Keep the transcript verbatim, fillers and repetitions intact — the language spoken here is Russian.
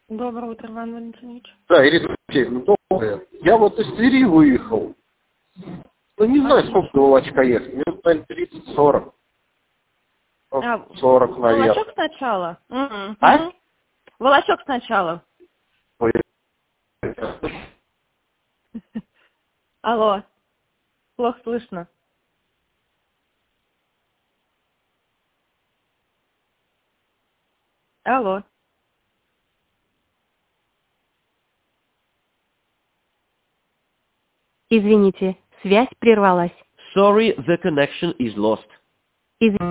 Доброе утро, Иван Валентинович. Да, Ирина Алексеевна, доброе. Я вот из Твери выехал. Ну, не знаю, сколько до Волочка ехать. Минут, наверное, тридцать-сорок. А, сорок, наверное. Волочок сначала? Угу. А? Волочок сначала. Ой. Алло. Плохо слышно. Алло. Извините, связь прервалась. Sorry, the connection is lost. Извините.